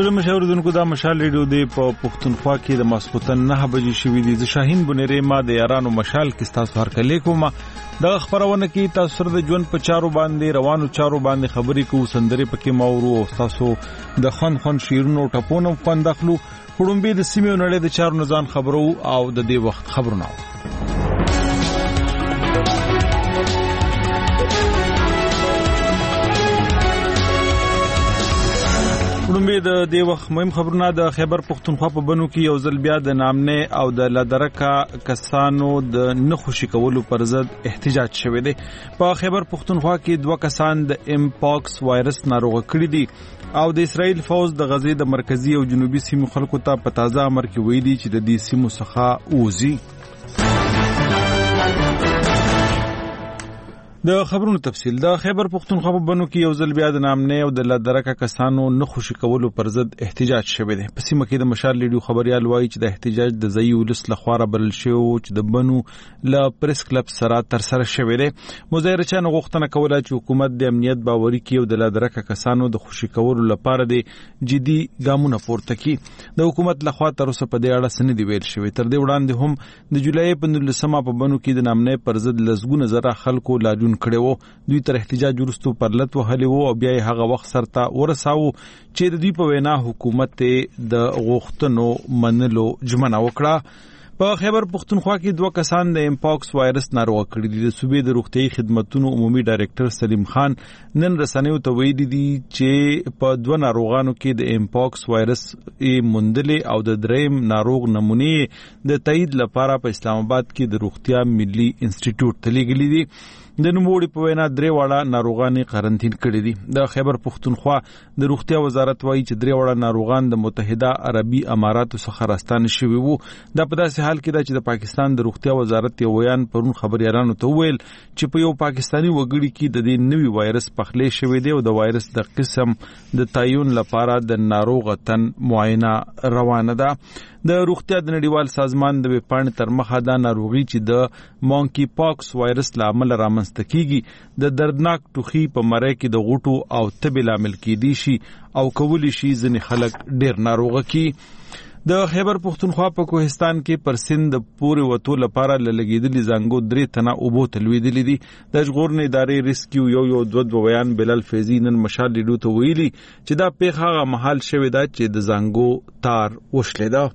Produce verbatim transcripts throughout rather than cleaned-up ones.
سره مشاوردونکو دا مشال ریډیو دی په پښتونخوا کې د ماسپوتن نه بجې شوې دي. ز شاهین بنيري ما د یارانو مشال کې تاسو هر کله کوم د خبرونه کې تاسو سره د ژوند په چارو باندې روانو چارو باندې خبرې کوو. سندري پکې ماورو او تاسو د خن خن شیرونو ټپونو خوند اخلو. خړومبي د سیمې نړۍ د چارو نزان خبرو او د دې وخت خبرونه. خړومبي د دې وخت مهم خبرونه د خیبر پښتونخوا په بنو کې یو ځل بیا د نامنه او د لدرکا کسانو د نخوشي کولو پر ضد احتجاج شوه دی. په خیبر پښتونخوا کې دوه کسان د امپاکس وایرس ناروغ کړي دي او د اسرائیل فوز د غزې د مرکزی او جنوبي سیمو خلکو ته په تازه امر کې ویلي چې د دې سیمو څخه اوزي. د خبرونو تفصیل د خیبر پښتونخوا په بنو کې یو ځل بیا د نامنه او د لدرکه کسانو نه خوشي کولو پر ضد احتجاج شوه دی. په سیمه کې د مشال لیډیو خبريال وایي چې د احتجاج د ځای ولس لخوا بلل شو چې د بنو ل پریس کلب سره تر سره شوه دی. مظاهرچیان غوښتنه کوله چې حکومت د امنیت باوري کړي او د لدرکه کسانو د خوشي کولو لپاره د جدي ګامونه پورته کړي. د حکومت لخوا تر اوسه په دې اړه سند دی ویل شوی. تر دې وړاندې هم د جولای په نولسمه په بنو کې د نامنه پر ضد لزګونه زره خلکو لاجون کړي. دوی تر احتجاج ورستو پرلت وهلي وو او بیا هغه وخت سرته ورساو چې د دوی په وینا حکومت د غوښتنو منلو ژمنه وکړه. په خیبر پښتونخوا کې دوه کسان د امپاکس وایرس ناروغ کړي دي. د صوبې د روغتيایي خدماتو عمومي ډایریکټر سلیم خان نن رسنیو ته ویلي دي چې په دوه ناروغانو کې د امپاکس وایرس موندلې او د دریم ناروغ نمونې د تایید لپاره په اسلام آباد کې د روغتیا ملي انسټیټیوټ ته لېږلي دي. د نوموړي په وینا درې واړه ناروغان قرنټین کړي دي. د خیبر پښتونخوا د روغتیا وزارت وایي چې درې واړه ناروغان د متحده عربي اماراتو څخه راستانه شوي وو. دا په داسې حال کې ده چې د پاکستان د روغتیا وزارت یو بیان پرون خبريالانو ته ویل چې په یو پاکستانی وګړي کې د دې نوي وایرس پخلې شوی دی او د وایرس د قسم د تعین لپاره د ناروغ تن معاینه روانه ده. د روغتیا د نړیوال سازمان د وپاڼې تر مخه دا ناروغي چې د مونکی پاکس وایرس لامل رامنځته کیږي د دردناک ټوخي په مړی کې د غوټو او تبې لامل کیدی شي او کولی شي ځینې خلک ډیر ناروغه کی. د خیبر پښتونخوا په کوهستان کې پر سند پورې وته لپاره لګیدلې زنګو درې تنه اوبو تلويدلې دي. د ژغورنې ادارې ریسکیو یو یو دوه دوه بیان بلال فیضی نن مشال لیډو ته ویلي چې دا پیښه محل شوې ده چې د زنګو تار وشلې ده.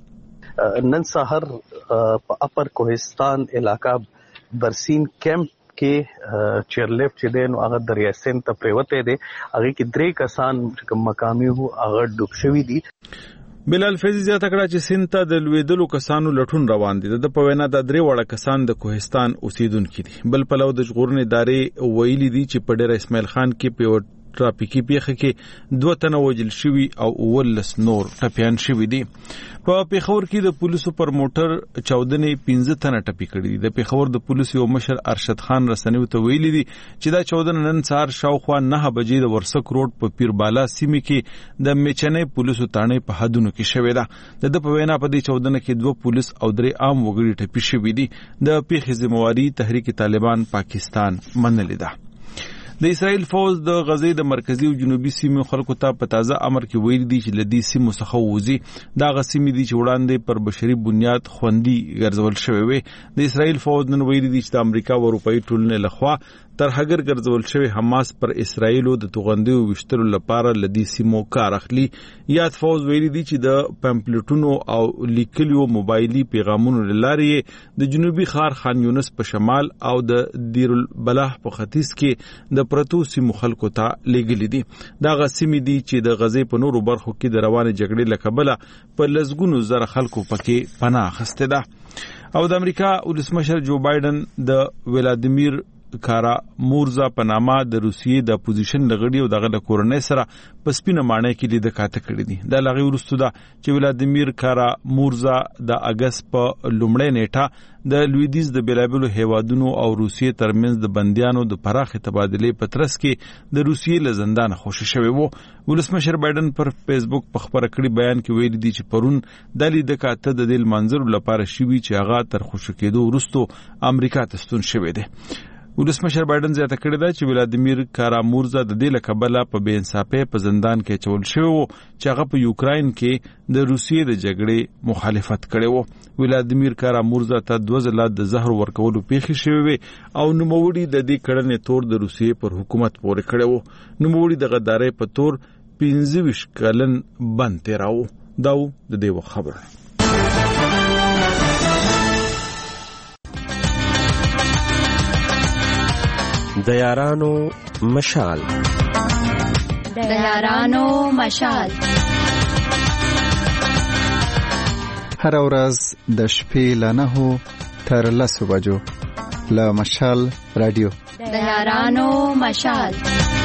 نن سحر په اپر کوهستان علاقہ برسین کیمپ کې چیرلیف چې دین او هغه دریاسین ته پریوته دي. هغه کې درې کسان مقامی وو هغه ډوب شوی دي. بلال فیضی زیاته کړه چې سنت د لویدلو کسانو لټون روان دي. د په وینا د درې وړه کسان د کوهستان اوسیدونکو دي. بل په لو د ژغورنې ادارې ویلي دي چې په ډیر اسماعیل خان کې په ټراپیکی پیښه کې دوه تنه وژل شوي او ولس نور ټپيان شوي دي. په پیښور کې د پولیسو پر موټر چودنې پنځه تنه ټپي کړي دي. د پیښور د پولیسو یو مشر ارشد خان رسنیو ته ویلي دي چې دا چودنه نن سهار شاوخوا نه بجې د ورسک روډ په پیربالا سیمې کې د میچنې پولیسو تانې په حدونو کې شوې ده. د په وینا په دې چودنه کې دوه پولیس او درې عام وګړي ټپي شوي دي. د پیښې ذمہواری تحریک طالبان پاکستان منلې ده. د اسرائیل فوز د غزې د مرکزی او جنوبي سیمو خلکو ته په تازه امر کې ویل دي چې لدی سیمو څخه وځي. دا غسیمې دي چې وړاندې پر بشري بنیاد خوندي ګرځول شوی وي. د اسرائیل فوز نن ویل دي چې د امریکا او اروپאי ټولنې لخوا تر هغه ګرځول شوی حماس پر اسرائیل د توغندیو وشتلو لپاره لدی سیمو کار اخلي. یاد فوز ویل دي چې د پمپلیټونو او لیکلیو موبایلي پیغامونو لارې د جنوبي خار خان یونس په شمال او د دیر البلح په ختیځ کې د پرتو سیمو خلکو ته لګلې دي. دا غسیمې دي چې د غزې په نورو برخو کې د روانه جګړې لکبله په لزګونو زره خلکو پکې پناه اخیسته ده. او د امریکا ولسمشر جو بایدن د ولادیمیر کارا مورزا په نامه د روسیې د اپوزیشن لغړی او دغه کورنۍ سره په سپینه معنی کې لید کاته کړی دي. د لغړی ورستو دا چې ولادیمیر کارا مورزا د اگست په لومړۍ نیټه د لویدیز د بیلابلو هیوادونو او روسیې ترمنځ د بندیانو د پراخه تبادلې په ترڅ کې د روسیې له زندان خوشی شوی وو. ولسمشر بایدن پر فیسبوک په خبره کړي بیان کې ویل دي چې پرون د لید کاته د دل منظر لپاره شوی چې هغه تر خوشی کېدو ورستو امریکا ته ستون شوی دی. ولسمشر بایدن زیاته کړې ده چې ولادیمیر کارامورزا د دې لکبله په بې انصافۍ په زندان کې چول شوی و چې هغه په یوکراین کې د روسیې د جګړې مخالفت کړی و. ولادیمیر کارامورزا ته دوه ځله د زهر ورکولو پیښې شوې وې او نوموړي د دې کړنې تور د روسیې پر حکومت پورې کړی و. نوموړي د غدارۍ په تور پنځه ویشت کلن بند تېراوه. دا و د دې وخت خبره. د یارانو مشال د یارانو مشال هر ورځ د شپې له نهو تر لسو بجو له مشال رادیو د یارانو مشال.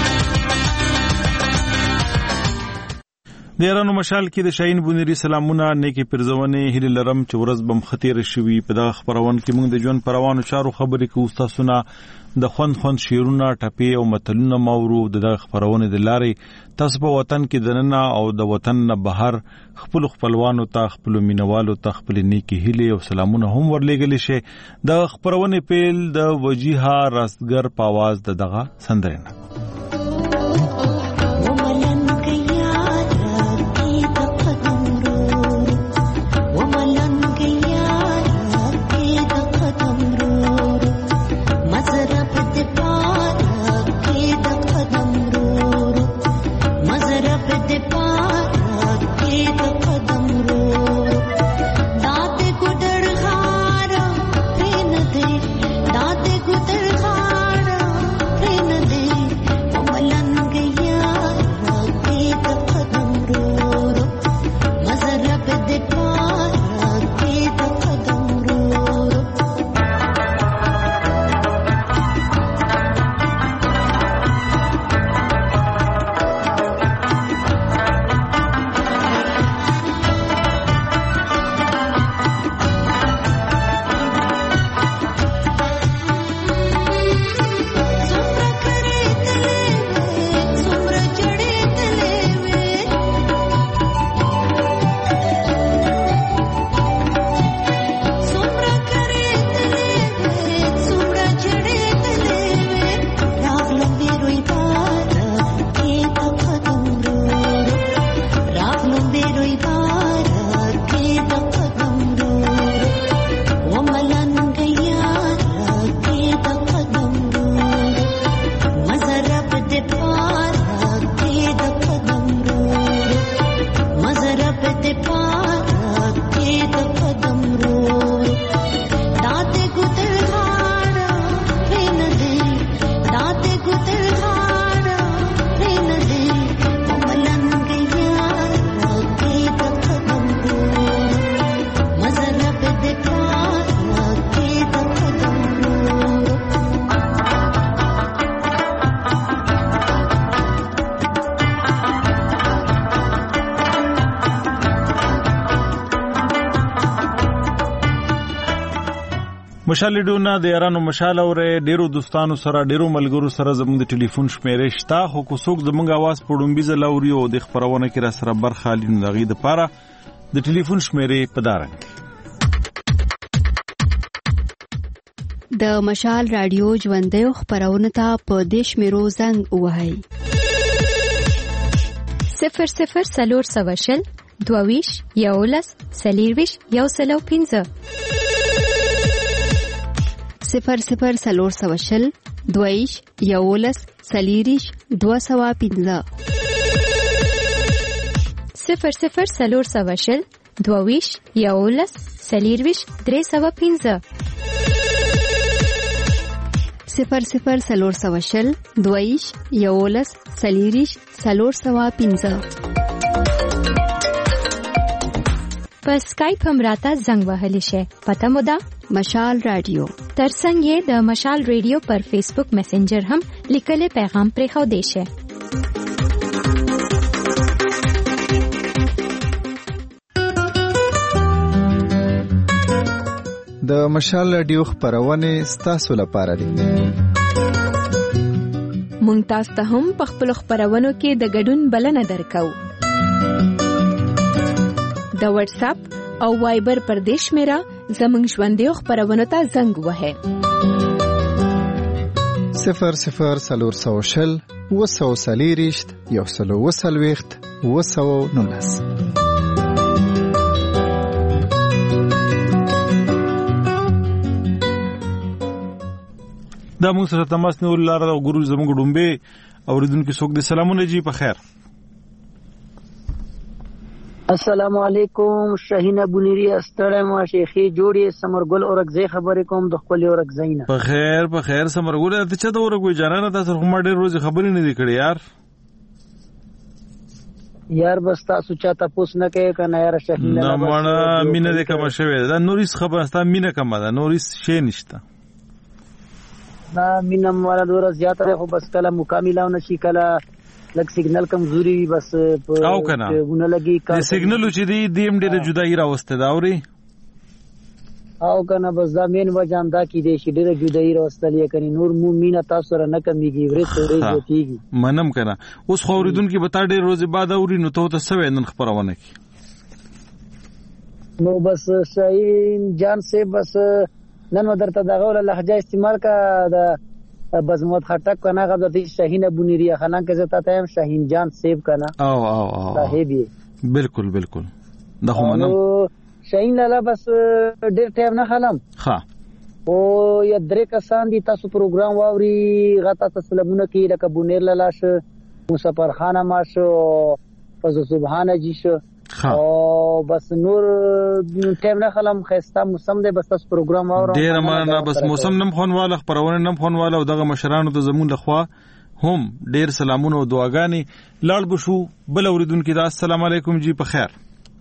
د یارانو مشال کې د شاهین بونری سلامونه نیکی پرزونې هیله لرم چې ورځ بم خطر شوي. په دغه خبرون کې موږ د ژوند پروانو چارو خبرې کوو. تاسو نه د خوند خوند شیرونه ټپې او متلونه مورو. د دغه خبرونه د لارې تاسو په وطن کې دننه او د وطن نه بهر خپل خپلوانو ته خپل مینوالو ته خپل نیکی هیله او سلامونه هم ورلېږل شي. د خبرونه پیل د وجیها راستګر په आवाज د دغه سندرنه. مشال ډونه د یارانو مشال اورې ډیرو دوستانو سره ډیرو ملګرو سره زموږ د ټلیفون شمیرې شته. خو کو څوک زموږ आवाज پړومبي زلوري او د خبرونه کې را سره برخه لین دغې د پاره د ټلیفون شمیرې پدارنګ. د مشال رادیو ژوندې خبرونه ته په دیش میرو زنګ وهاي صفر صفر سلور سوشل دوویش یولس سلیرویش یو سلو پینځه صفر صفر سلور سوشل دویش یولس سلیریش دو سوا پینځه صفر صفر سلور سوشل دوویش یولس سلیرویش درې سوا پینځه صفر صفر سلور سوشل دویش یولس سلیریش سلور سوا پینځه. په سکایپ هم راته زنګ وهلی شي. پته مو ده مشال رادیو. ترڅنګ یې د مشال رادیو پر فیسبوک میسنجر هم لیکل پیغام پرې خو دی شي. د مشال رادیو خبرونه ستاسو لپاره دي. مونږ تاسو ته هم په خپل خبرونو کې د ګډون بلنه درکو. د واتس اپ او وایبر پردیش میرا زمنګ ژوندې خبرونه ته زنګ وهه صفر صفر سلور سو شل وسو سلیریشت یو سلو وسلویخت وسو نولس. دا موږ سره تماس نه ولر او ګورو زموږ ډومبه اوریدونکو څوک دي. سلامونه جی په خیر. السلام علیکم. شاهین ابونری استړی ما شیخی جوړی سمرګل اورګزی خبرې کوم د خپل اورګزینا. په خیر په خیر سمرګل ته چا د اورګوي جانانه تاسو کوم ډېر روز خبرې نه دی کړې یار. یار بس تاسو چاته پوس نه کوي کنه یار شاهین نه مړه مینه دې کوم شوی دا نورس خبره ستا مینه کوم دا نورس شی نشته. دا مینه والا ډوره زیاته خو بس کله مکمله نشي کله لک سیګنل کمزوري بس په او کنه ونه لګي کا سیګنل چې دی دیم ډېر جدای راوسته دا اوري او کنه بس دا مين وجام دا کی دی چې ډېر جدای راوستل یې کني نور مومینه تاسو سره نه کمیږي ورته ورېږي منم کنه اوس خو اوریدونکو به تا ډېر روز بعد اوري نو ته څه وینن خبرونه کی نو بس شاهین جان سے بس نن درته دغه لهجه استعمال کا دا بزمت خټک کنه غو د شاهین ابونری خانه کې زتا ته شاهین جان سیب کنه او او او صاحبي بالکل بالکل دا خو منم شاهین لاله بس ډیر ټیم نه خلم ها او یا درې کسان دي تاسو پروګرام واوري غتا تسلمونه کې لکه بونیر لاله ش مسافر خانه ماشو فز سبحان جی شو او بس نور ټیم نه خلم خسته موسم دی بس تاسو پروګرام اورم ډیر مانه بس موسم نم خونواله خبرونه نم خونواله او دغه مشرانو ته زمون لخوا هم ډیر سلامونه او دعاګانې لاړ بشو بل اوریدونکو دا السلام علیکم جی په خیر.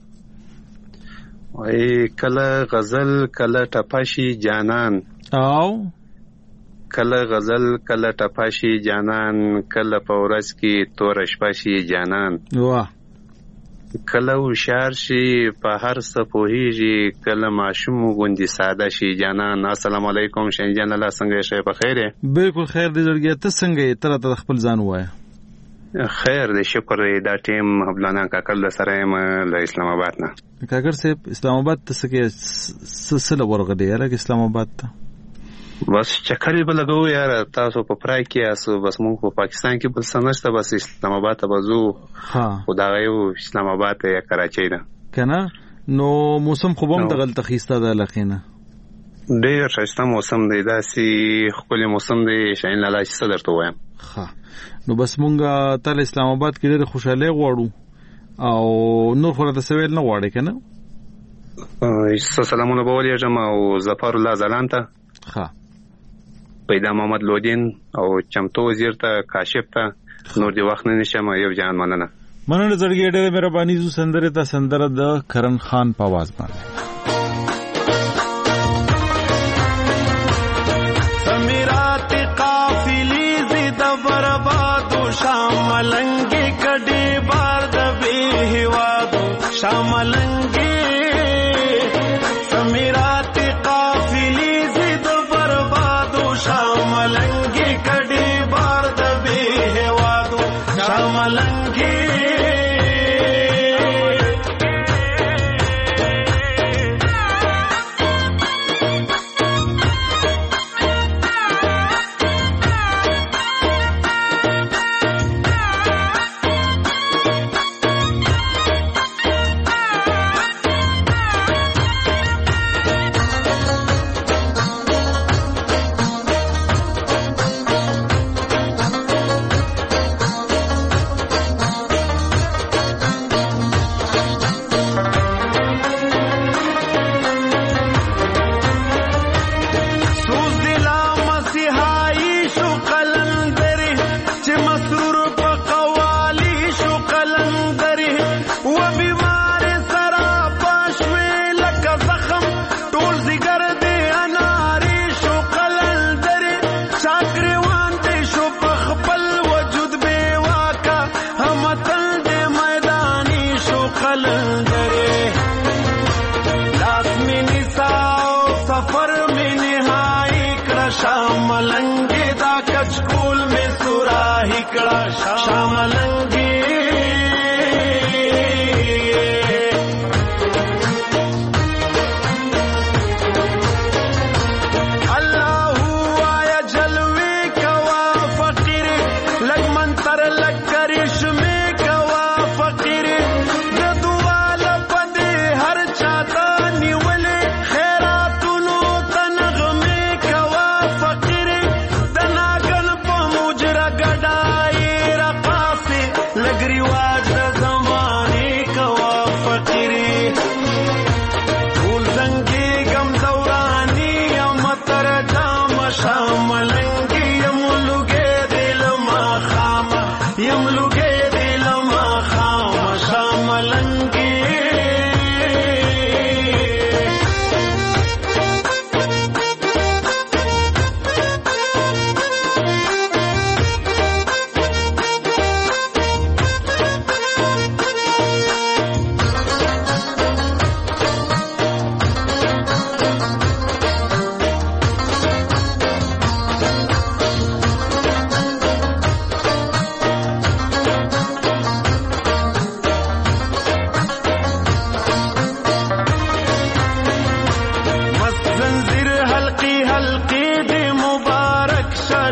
وای کله غزل کله ټپاشي جانان او کله غزل کله ټپاشي جانان کله پورس کی تور شپاشي جانان واه کله وشار شي په هر څه پوهیږي کله ماشوم غوندي ساده شي جانان. السلام علیکم شنجان الله څنګه شي په خیره؟ بالکل خیر دې جوړګی ته څنګه تر ته خپل ځان وای خیر دې شکر دا ټیم حبلانا کاکل سره م له اسلام آباد نه. کاکر صاحب اسلام آباد ته څه سلسله ورغه دی راک اسلام آباد ته بس چکر به لګو یار تاسو په پرای کې اسو بس مونږ په پاکستان کې بل سنشته بس اسلام آباد ته بزو ها خدای یو اسلام آباد ته یا کراچۍ ده کنه نو موسم خو هم دغه تخیسته ده لخینه ډیر ښایسته موسم دی داسي خپل موسم دی شاین لاله چې صدر ته وایم ها نو بس مونږه تل اسلام آباد کې ډېر خوشاله غواړو او نور خو راته سویل نه غواړي کنه سلامونه به ولېږم او ظفر الله زلان ته ها پیدا محمد لودین او چمتو وزیر ته کاشف ته نور دی وخت نه نشم یو جان مننه مننه زړګي ډېر مهرباني زو سندره ته سندره د کرن خان په आवाज باندې سمیرات قافلی زید برباد شاملنګ کډي بار د به هوادو شاملنګ سمیرات قافلی زید برباد شاملنګ کډي بار د به هوادو شاملنګ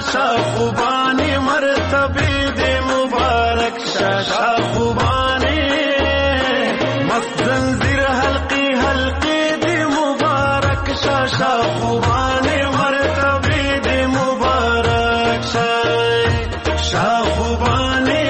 خوبانی مرتبه دی مبارک شاشا خوبانی مست زنجیر حلقی حلقی دی مبارک شاشا خوبانی مرتبه دی مبارک شاشا خوبانی.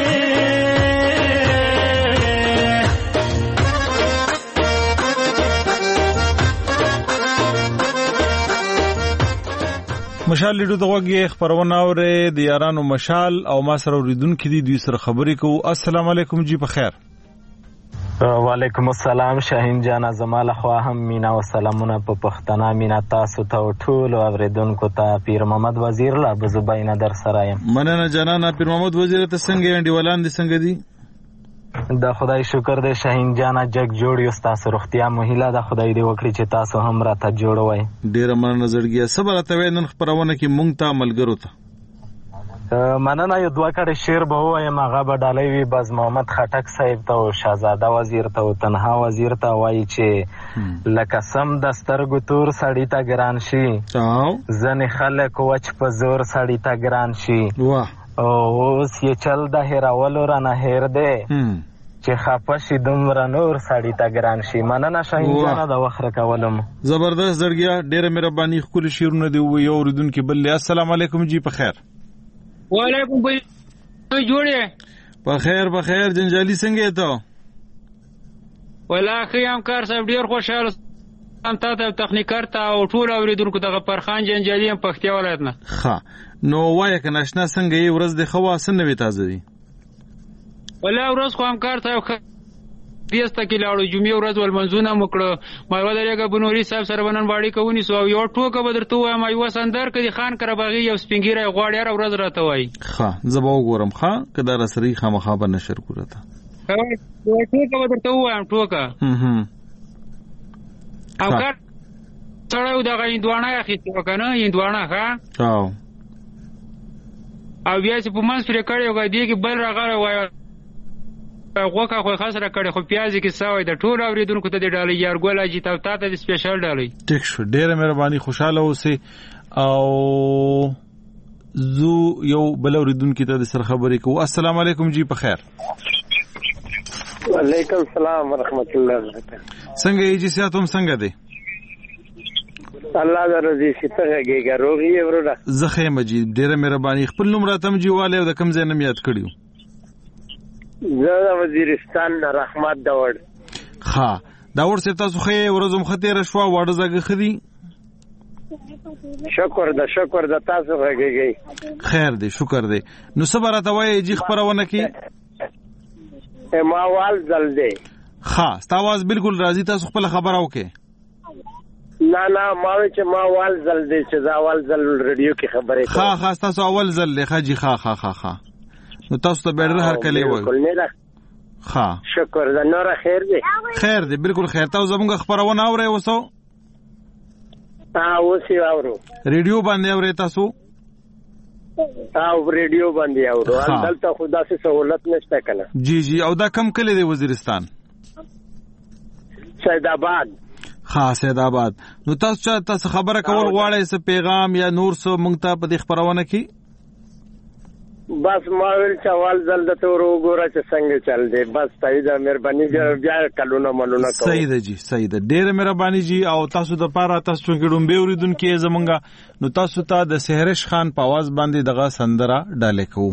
مشال لیدو دغه خبرونه اوره د یارانو مشال او ما سره اوریدونکو دي دوی سره خبرې کوو. السلام علیکم جی په خیر. وعلیکم السلام شاهین جان زماله خو هم مینا او سلامونه په پښتنه مینا تاسو ته ټول اوریدونکو ته پیر محمد وزیر لا بزباینه در سره یم. مننه جانانه پیر محمد وزیر ته څنګه انډي ولان دي څنګه دي؟ د خدای شکر دی شاهین جانا جگ جوړ یو تاسو روغتیا مهیله د خدای دی وکړي چې تاسو هم راته جوړوي. ډیر مننه زړګیا صبر ته وینن خبرونه کې مونږ ته ملګرو ته مننه. یو دوه کړه شعر به وایم هغه به ډالۍ وي. باز محمد خټک صاحب ته او شاهزاده وزیر ته او تنها وزیر ته وایي چې لکه سم د سترګو تور سړی ته ګران شي ځنې خلک وچ په زور سړی ته ګران شي اوس یې چل د هیرولو رانه هیر دی چې خفه شي دومره نور سړی ته ګران شي. مننه شاهین جانه د وخت راکولم. زبردست زړګیا ډېره مهرباني ښکلي شعرونه دي ووایي. یو اورېدونکي بل دی. السلام علیکم جی په خیر. وعلیکم بھائی جوړې په خیر په خیر. جنجالي څنګه یې ته؟ والله ښه یم کار صاحب ډېر خوشحاله ام تا ته تخنیکر ته او ټول اوریدونکو دغه پرخان جنجالي یم پکتیا ولایت نه. ښه نو وایه که ناشنا څنګه یې ورځ د ښه وه څه نوې تازه دي؟ والله ورځ خو همکار صاحب بیسته کې لاړو جمعې ورځ ولمنځونه مو کړه مایوه درېږه بنوري صاحب سره به نن باړیکه ونیسو او یوه ټوکه به درته ووایم یوه سندر که د خان کره باغي یو سپین ږیری غواړي هره ورځ راته وایي. ښه زه به وګورم ښه که دا راسره خامخا به نشر کړو راته ټوکه به درته ووایم ټوکه همکار سړی و دغه هندواڼه یې اخیستې وه که نه هندواڼه ښه او بیا چې په منځ پرې کړی وه دې کې بل راغلی وایه غوښه خو یې خاص را کړې خو پیاز یې کیسه وایي د ټولو اورېدونکو ته دې ډالۍ یارګل حاجي ته او تا ته د سپیشل ډالۍ. ټیک شو ډېره مهرباني خوشحاله اوسئ. او زو یو بل اورېدونکي ته د سره خبرې کوو. السلام علیکم جی په خیر. وعلیکم السلام ورحمت الله وبرکاته. څنګه یې جی صحت هم څنګه دی؟ الله دې رضی شي ته غږیږه روغ یې وروره. زه ښه یم جی ډېره مهرباني. خپل نوم راته هم جي والی او د کوم ځای نه م یاد کړي و؟ زه د وزیرستان نه رحمت داوړ. ښه داوړ صاحب تاسو ښه یې ورځ هم ښه تېره شوه واړه زاږه ښه دي؟ شکر ده شکر ده تاسو غږیږئ. خیر دی شکر دی. نو څه به راته وایې جي خپرونه کې؟ ما اول ځل دی. ښه ستا اواز بلکل راځي. تاسو خپله خبره وکړئ. نه نه ما وایي چې ما اول ځل دی چې زه اول ځل رډیو کې خبرې کوم. ښه ښه ستاسو اول ځل دی ښه جي ښه ښه ښه ښه نو تاسو ته بیډر هر کلی وایو. ښه شکر ده. نوره خیر دی؟ خیر دی بلکل خیر. تاسو زموږ خپرونه اورئ اوس؟ اوس یې اورو. ریډیو باندې اورئ تاسو؟ او ریډیو باندې اورو. دلته خو داسې سهولت نشته که نه. جی جی او دا کم کلی دی وزیرستان؟ سید آباد. ښه سید آباد. نو تاسو چا تاسو خبره کول غواړئ څه پیغام یا نور څه موږ ته په دې خپرونه کې؟ بس ما ویل چې اول ځل درته ور وګوره چې څنګه چل دی. بس صحیح ده مهرباني بیا کلونه منونه کوو. صحیح ده جی صحیح ده ډېره مهرباني جی. او تاسو دپاره تاسو چونکې ډومبې اورېدونکي یې زمونږ نو تاسو ته د سهرش خان په اواز باندې دغه سندره ډالۍ کوو.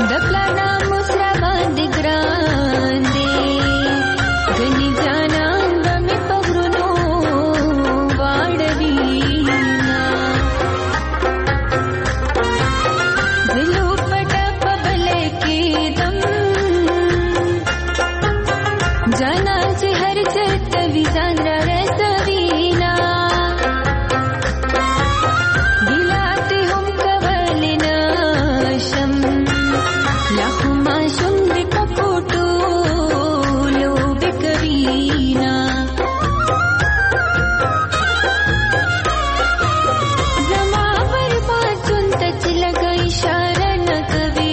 Gani jana जाना से हर चट विजान रसवीना दिलाते हम कवल नाशम लाखों माशुम बिकपोटो लो बिकवीना जमा पर पाचुन तच लगा इशारा न कभी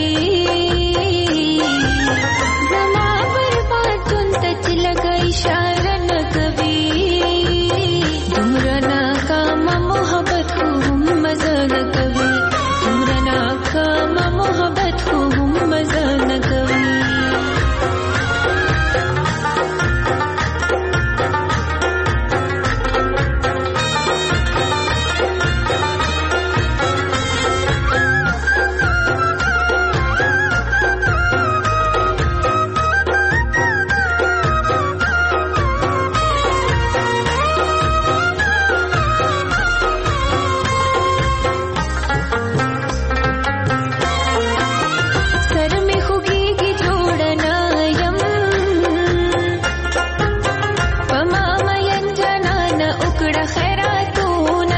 जमा पर पाचुन तच लगा इशारा न कभी तुमरा ना काम मोहब्बत को हम मजा न कभी तुमरा ना काम मोहब्बत को हम मजा न कभी सर में खुगी की जोड़ना यम पमामयन जनान उकड़ा खैरातूना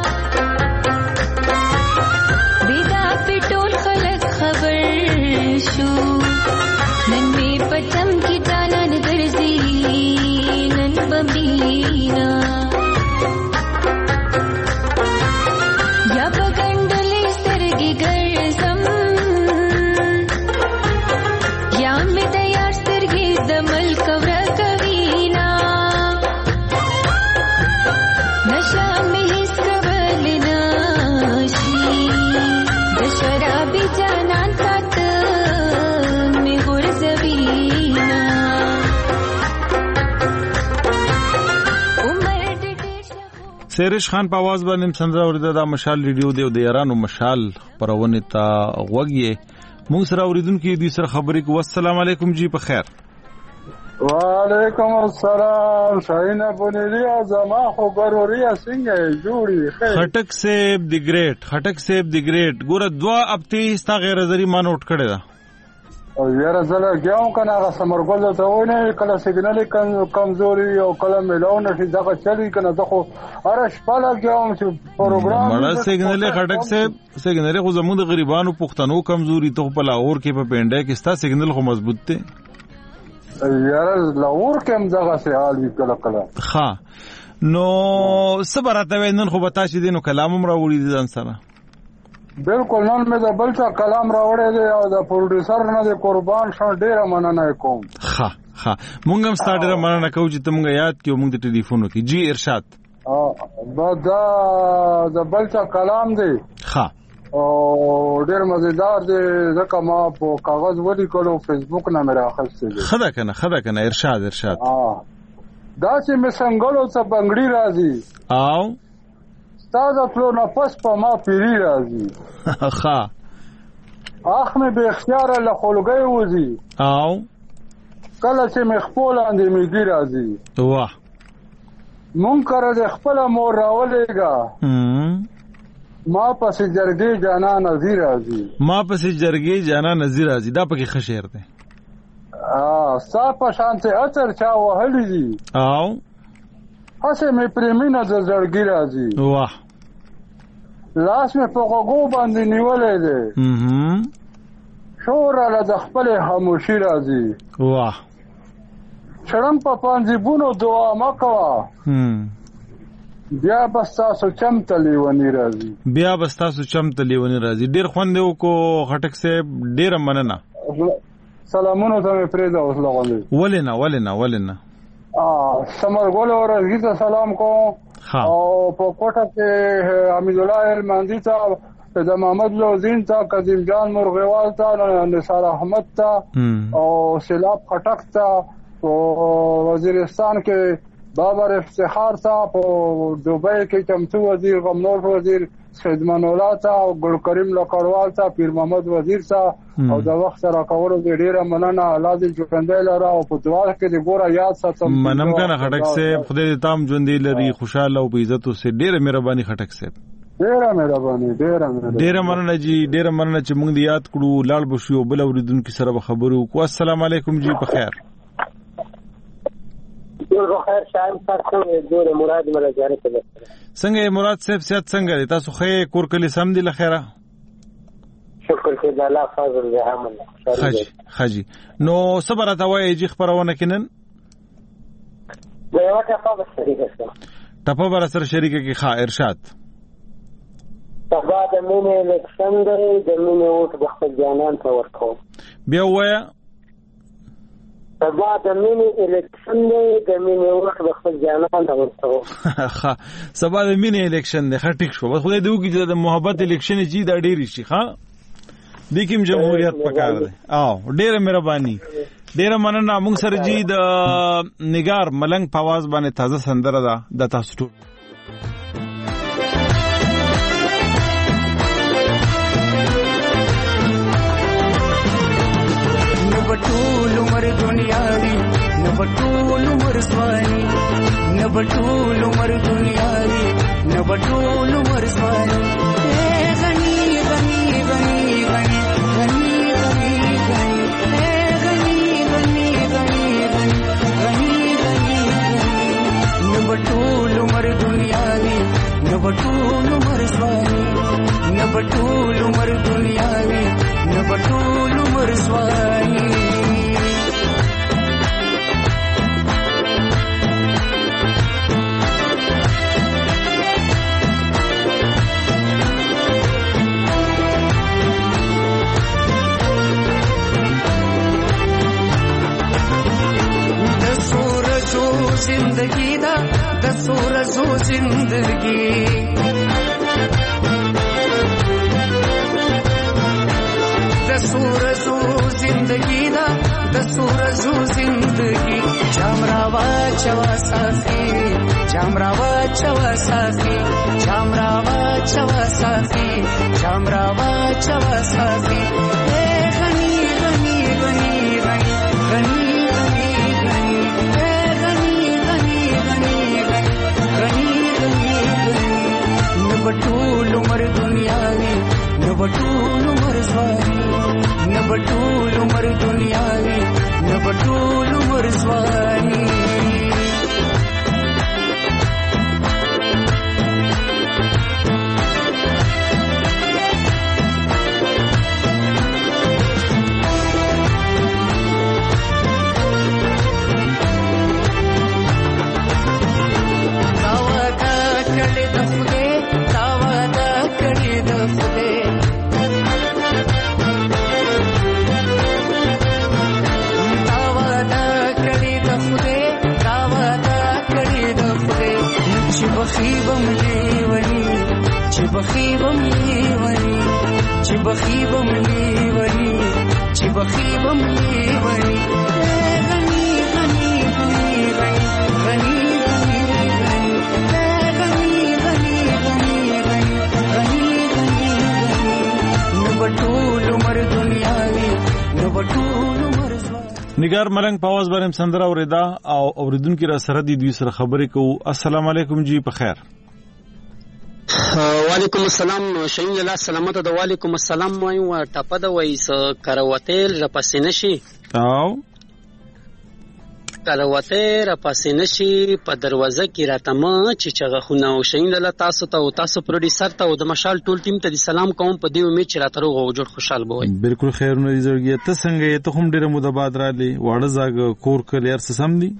बिदा पिटोल खलक खबर शू नन में पचम की तानन दर्जी नन बबीना या बगंडले सरगी गर्जम या में तयार सरगी दमल कवरा कवीना नशा में हिस कबल नाशी दशराबी जानान तात में गुरजवीना उमर डिटेश سیرش خان په आवाज باندې سندره اوریدا د مشال ریډیو دی د یارانو مشال پرونه تا وګي موږ سره اوریدونکو دي سره خبرې کو السلام علیکم جی په خیر وعلیکم السلام شاهین بنیری زما خبروري څنګه جوړي خیر خټک سیب دی ګریټ خټک سیب دی ګریټ ګوره دوا اپتی ستا غیر زری ما نوٹ کړی دا او یاره زله ګاو کنه هغه سمرګل ته ونه کله سیګنال کمزوري او کله ملونه شي دغه چلی کنه زه خو هر شپه لا ګاوم چې پروګرام مړه سیګنال خټک سیب سیګنال خو زموږ د غریبانو پښتنو کمزوري ته په لاهور کې په پینډه کې ستا سیګنال خو مضبوط دی یاره لاهور کې هم دغه سي حال وی کله کله ها نو صبرته وینن خو بتا شي دینو کلام هم راوړي دي ځان سره بالکل نن مې د بل څه کلام راوړی دی او د پروډوسر نه د قربان شاه ډیره مننه کوم ها ها مونږ هم ستاسو ډیره مننه کوو چې ته مونږ یاد کیو مونږ د ټلیفون وکي جی ارشاد ا دا د بل څه کلام دی ها او ډیر مزیدار دی ځکه ما په کاغذ ولیکلو فیسبوک نه مې راخسته دی خدا کنه خدا کنه ارشاد ارشاد ها دا چې مې څنګهلو څه بنگړی راځي او تازه پلو نفس په ما پیری راځي ها اخ مې به اختیار له خلګي وځي او کله چې مې خپل اندې میږي راځي واه مونږ کړه د خپل مور راولېګا ما پسې جرګي جانا نذیر راځي ما پسې جرګي جانا نذیر راځي دا پکې خشیر دی ا صاحب شانته اثر چا وهلې دي او هسه مې پرېمینه د زړګي راځي واه لاس مې په غوګو باندې نیولې ده هم شور له د خپل خاموشي راځي واه شرم په پانځي بونو دعا مکوا هم بیا بس تاسو چمتلی ونی راځي بیا بس تاسو چمتلی ونی راځي ډیر خوند یو کو خټک سے ډیر مننه سلامونه ته پرېدا اوس لغونې ولنا ولنا ولنا ا سمرګول ورغی ته سلام کوم او په کوټه کې حمید الله الماندی ته د محمد لوزین ته قدیم جان مرغوال ته نثار احمد ته او سیلاب خټک ته او وزیرستان کې بابر افتخار ته په دوبۍ کې چمتو وزیر غمنور وزیر سیدمان الله ته او ګل کریم لکړوال ته پیر محمد وزیر ته او د وخت سره کولو ډیره مننه الله دې ژوندۍ لاره او په دعا کې دې ګوره یاد ساتم منم کنه خټک سے خدای دې تام ژوندۍ لري خوشاله او په عزت سره ډیره مهرباني خټک سے ډیره مهرباني ډیره مهرباني ډیره مننه جی ډیره مننه چې موږ دې یاد کړو لاړ بشو بل اوریدونکو سره خبرو کو السلام علیکم جی په خیر ټول خیر شایم تاسو ډېر مراد مله جاره کړه. څنګه مراد صاحب صحت څنګه دی؟ تاسو خې کور کلی سم دی لخيره؟ شکر چې د الله فضل دی هم. خجي خجي نو صبر ته وایي چې خبرونه کینن دا یو ټاپه به شریکه شو. ټاپه بر سره شریکه کې ښا ارشاد سبا د مینې الیکشن دی، د مینې ووټ به خپل جانان ته ورکوم. بیا وایه سبا د مینې الیکشن دی، د مینې ووټ به خپل جانان ته ورکوم. ښه سبا د مینې الیکشن دی. ښه ټیک شو. بس خدای دې وکړي چې د محبت الیکشن چې دا ډېر شي. ښه دې کوم جمهوریت پکار دی. او ډېره مهرباني، ډېره مننه. موږ سره جی د نگار ملنګ په आवाज باندې تازه سندره ده د تاسو ټول. نبټول عمر دنیا دی، نبټول عمر سوانی، نبټول عمر دنیا دی، نبټول عمر سوانی. غنی غنی غنی غنی غنی غنی غنی غنی غنی غنی غنی غنی نبټول عمر دنیا دی، نبټول عمر سوانی، نبټول عمر دنیا دی، نبټول عمر سوانی. زندگی دا د سورزو زندگی د سورزو زندگی دا د سورزو زندگی. چامراوا چوا ساخی، چامراوا چوا ساخی، چامراوا چوا ساخی، چامراوا چوا ساخی. غنی غنی غنی غنی غنی نبټول عمر دنیا دی، نبټول عمر سوانی، نبټول عمر دنیا دی، نبټول عمر سوانی. بخیبم لیونی چې بخیبم لیونی چې بخیبم لیونی چې بخیبم لیونی. غنی غنی غنی غنی غنی غنی غنی غنی غنی غنی غنی غنی نبټول عمر دنیا دی، نبټول عمر. نگار ملنګ په आवाज باندې سندره اوریدا او اوریدونکو را سره دی دوی سره خبرې کوو. السلام علیکم جی په خیر. وعلیکم السلام. شین الله سلامت ده. وعلیکم السلام. وای و ټپه ده وای س کرواتل را پسې نشي او کرواتل را پسې نشي په دروازه کې راته ما چې چغه خونه. او شین الله تاسو ته او تاسو پروډوسر ته او د مشال ټول ټیم ته سلام کوم په دې امید چې راته روغ او جوړ خوشحال بوي. بالکل خیر نه دي زړګي. ته څنګه ته هم ډیره مده بعد را لې واړه زاګ کور کلیر څه سم دي؟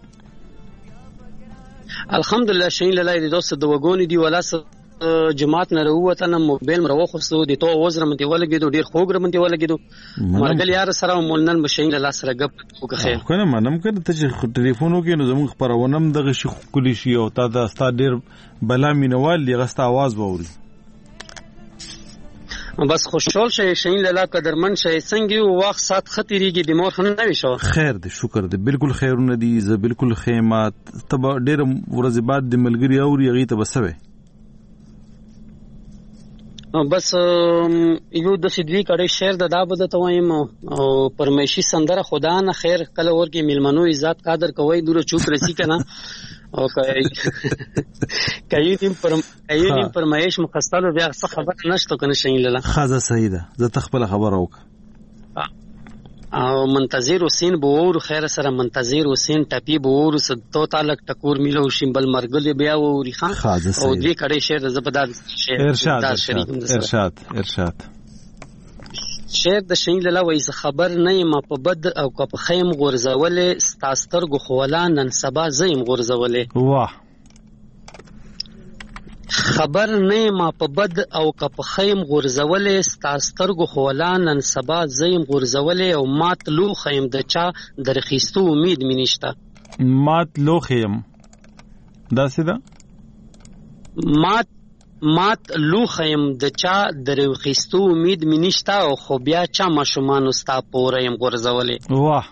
الحمدلله شین الله دې دوست د وګونی دی ولا جماعت نه وروته نه موبایل مرو خو دي تو وزر منته ولګیدو ډیر خوګ رمنته ولګیدو مرګل یار سره مولنن بشین الله سره غب وکړه. خیر کنه منم کړه ته چې ټلیفون وکې نو زموږ خبرونم دغه شي کلی شي او تا د استا ډیر بلا مینوال لغستا आवाज ووري. بس خوشحال شې شین لاله قدرمن شې څنګه وخت سات خطرېږي د مور خن نه وشو. خیر دې شکر دې بالکل خیرونه دي. زه بالکل خیمات تب ډیر ورځ بعد د ملګری اوري غي ته بسوي. بس یو د سیدوی کړي شعر د دابه د توایم او پرمیشي سندره خدا نه خیر کله ورکی ملمنو عزت قدر کوي دور چوپ رسی کنه او کوي کوي تیم پر کوي تیم پرمیش مخصصلو بیا څه خبر نشته کنه شین لاله. خازه سیده زه تخپل خبر اوک. او منتظر حسین بوور خیر سره منتظر حسین ټپی بوور ستو تعلق ټکور میلو شیمبل مرګل بیا ووري خان او دې کړي شعر زبردار شعر ارشاد ارشاد ارشاد شعر د شین لاله وایي خبر نه ما په بد او په خیم غورځولې ستاستر غو خولا نن سبا زیم غورځولې واه خبر نه ما په بد او په خیم غورځولې ستاستر غو خولا نن سبا زیم غورځولې او مات لو خیم د چا درخیستو امید مې نشته مات لو خیم دا سیدا مات مات لو خیم د چا درخیستو امید مې نشته او خو بیا چا ماشومان ستا پورې يم غورځولې واه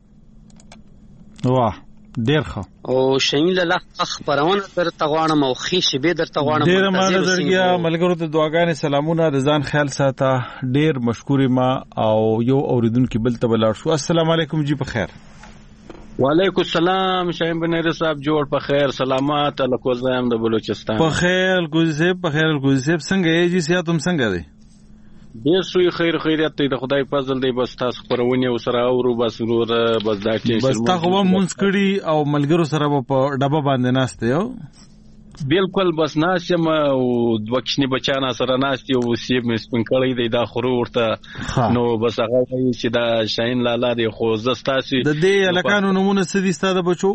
واه ډیر ښه او شین له خبرونه درته غواړم او خېشې به درته غواړم ډیر مانه درګیا ملګرو ته دعاګانې سلامونه د ځان خیال ساته ډیر مشکورې ما او یو اوریدونکو بل ته بلار شو السلام علیکم جی په خیر وعلیکم السلام شایم بنیر صاحب جوړ په خیر سلامات الکوزم د بلوچستان په خیر ګوزی صاحب په خیر ګوزی صاحب څنګه یې جی سیا تم څنګه دی ډیر سوی خیر خیریت دی د خدای فضل دی بس تاسو خبرونه او سره اورو بس ورور بس دا ټینشن بس تاسو هم مونږ کړي او ملګرو سره په ډبه باندې ناشته یو بالکل بس ناشم او د وکشنی بچانا سره ناشته او سیب مې سپین کړی دی دا خورو ورته نو بس هغه چې دا شاین لالا دی خو زستاسي د دې الکانو نمونه سدي ستاده بچو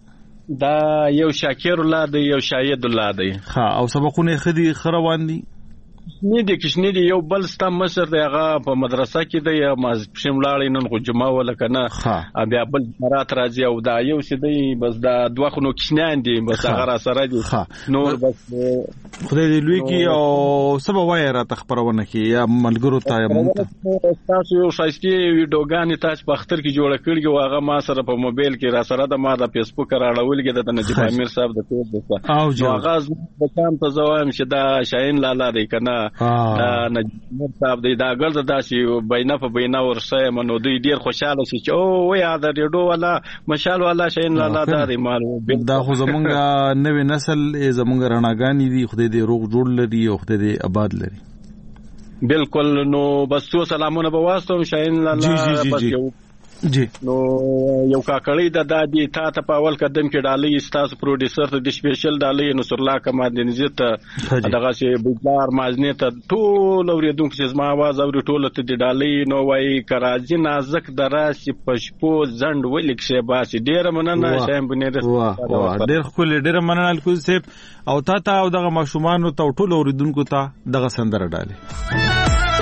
دا یو شاکر الله دی یو شاهد الله دی ها او سبقونه خدي خروان دي نه دي کښنی دی یو بل ستا مشر دی هغه په مدرسه کې دی یا ما شملاړې نن خو جمعه ولکنه بیا بل مرات راځي او دا یو څه دی بس دا دوه خو نو کښنان دي بس هغه را سره دي نور بس خدای دې لوی کی او سبا وای را تخبرونه کی یا ملګرو ته مونږ تاسو یو شایسته ویډیوګانې تاسو په اختر کې جوړ کړی او هغه ما سره په موبایل کې را سره د ما د فیسبوک راړول کې د نجیب امیر صاحب د پیج ده او هغه د کام ته زوایم چې دا شاین لالا دی کنه دا نجیب صاحب دی دا ګل دا چې بینه په بینه ورسه منو دوی ډیر خوشاله شي چې او وای دا ریډو والا مشال والا شاین لالا دا دی مال دا خو زمونږ نوې نسل زمونږ رڼاګانی دي خدای دې روغ جوړ لري او خدای دې آباد لري بالکل نو بس تو سلامونه به واسطم شاین لالا بس یو جی نو یو کاکړی د دادی تا ته په اول قدم کې ډالۍ استاس پروډوسر ته د سپیشل ډالۍ نصر الله کمال نزیت دغه چې بوجار مازنه ته ټول اوریدونکو چې زما आवाज اوري ټول ته د ډالۍ نو وای کراځي نازک دراسي پشپو زند ولیک شه باسي ډیر مننه شایم بنیر واه ډیر خپل ډیر مننه الکو سیب او تا ته او دغه ماشومان ته ټول اوریدونکو ته دغه سندره ډالۍ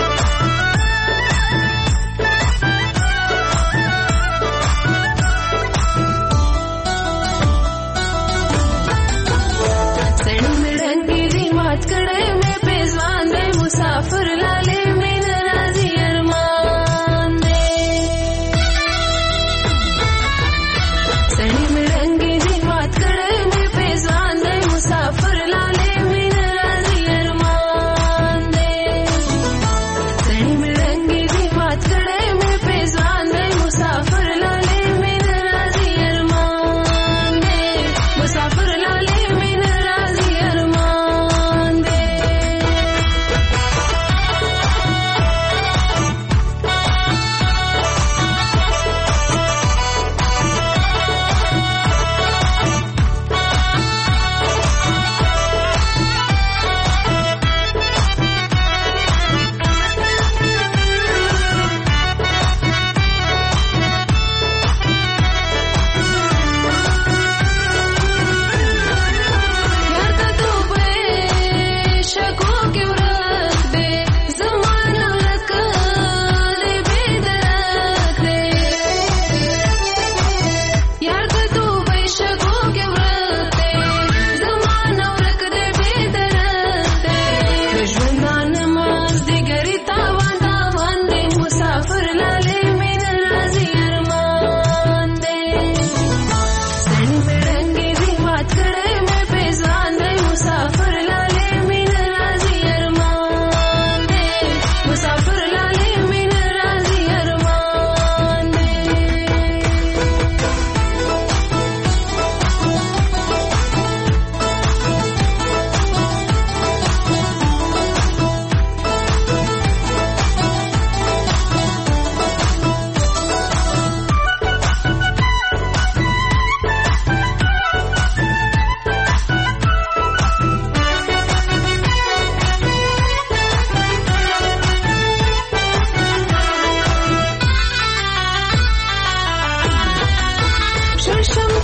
मुसाफिर लाले में नाराजी अरमान दे सड़ी में रंगी दी बात करे में पेजवान दे मुसाफिर लाले में नाराजी अरमान दे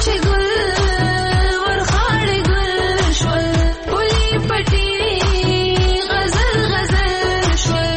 چې ګل ورخاړ ګل شول پولی پټي غزل غزل شول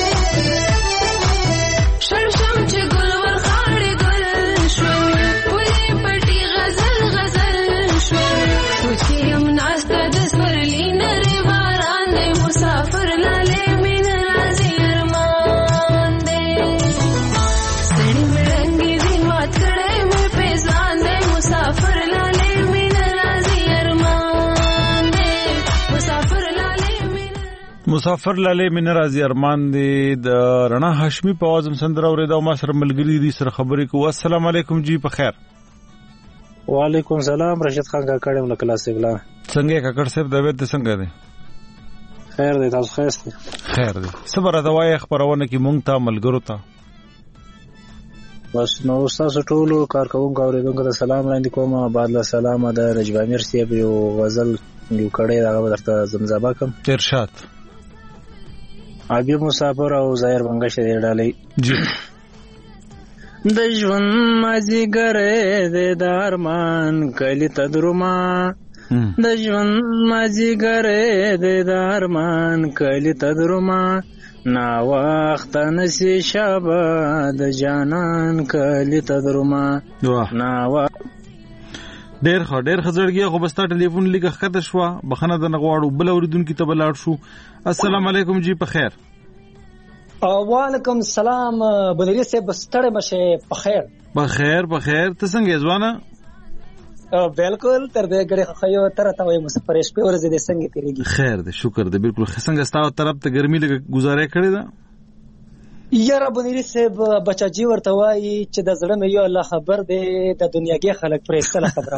شړشم چې ګل ورخاړ ګل شول پولی پټي غزل غزل شول سوچي هم ناسته د سورلی نری باران دی مسافر لاله مين راځي ارمان دی سړی مړنګي دی مات کړه مې پیزان دی مسافر لاله مين راځي ارمان دی مسافر لاله مين مسافر لاله مين راځي ارمان دی د رڼا هاشمي په आवाज سندره اورېدا ما سره ملګری دي سره خبرې کو. السلام علیکم جی په خیر. وعلیکم سلام رشید خان کاکړم له کلاس بلا څنګه کاکړ صاحب د وېد څنګه دی؟ خیر دی تاسو خیر دی خیر دی. صبر دوايي خبرونه کې مونږ ته ملګرو ته بس نو تاسو ټول کارکونکو اوریدونکو ته سلام وړاندې کوم. بعد له سلام د رجب امیر صاحب یو غزل یو کړي دا درته زمزمه کوم. ارشاد ابي مسافر او ظاهر بنګ شری ډالۍ جی د ژوند مازیګره د دارمان کلی تدرما د ژوند مازیګره د دارمان کلی تدرما نا وخت نسی شابه د جانان کلی تدرما نا وخت ډېر خو ډېر خزړګي خو بستا ټلیفون لیکه خطه شو بخنه د نغواړو بل اوریدونکو ته بلاړ شو. السلام علیکم جی په خیر. وعلیکم السلام بلری صاحب ستړی مشه په خیر. په خیر په خیر ته څنګه ځوانه؟ بالکل تر دې غړي خو تر ته وي مسافر شپه ورځې د څنګه تیریږي. خیر دې شکر دې بالکل څنګه ستاسو طرف ته ګرمي لګ گزارې کړې ده؟ یاره بلری صاحب بچا جی ورته وایي چې د زړه مې یو الله خبر دی د دنیاګي خلک پرې ستله خبره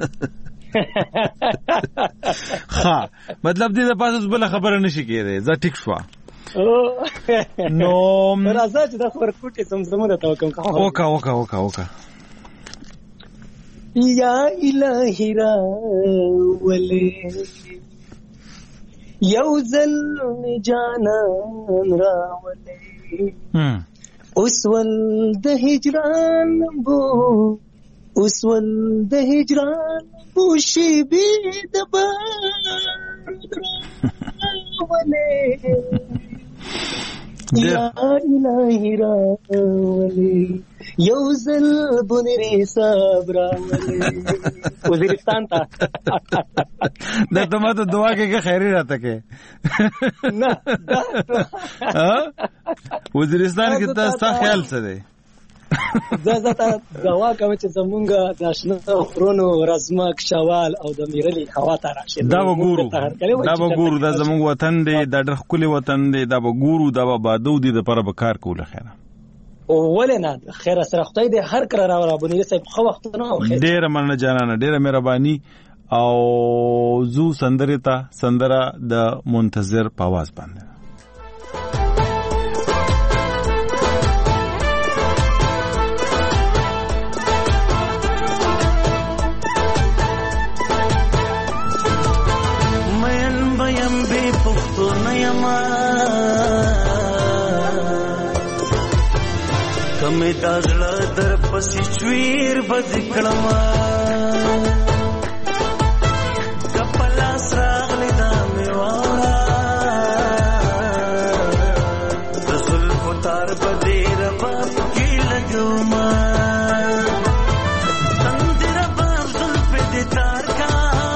ها مطلب دې د پاسه بل خبره نشي کېده زه ټیک شو نو راځه چې د خبر کوټې زمزمه ده توکم کوم وکا وکا وکا وکا یا الہی را ولې یو ځل می جانان را ولې اوس ول د هجران بو اوس ول د هجران بو شي بي د بار ولې یا الہی را ولې یو ځل بنري صبر ولې وزیرستان ته دا ته ماته دعا کې خیری راته کې نه وزیرستان کې تاسو خیال څه دی؟ زه زته دعا کوم چې زمونږ د آشنا خورونو رزمک شوال او د میرلی هوا ته راشي. دا وګورو دا وګورو دا زمونږ وطن دی دا ډېر ښکلی وطن دی دا وګورو دا به بادو دی د پره به کار کوله خیره ولې نه خیر سره خدای دې هر کړه راوړه بنیر صاحب خو وخت نه خیر ډېر مننه جانانه ډېر مهرباني او زو سندره تا سندره د منتظر په आवाज باندې مین بیم به پختو نیما کمه دازړه در پسې چویر بد کړما کپلا سراغلی دا میوارا رسول فتار بدیر باب کی لګوما تندر باب زلف دې تار کا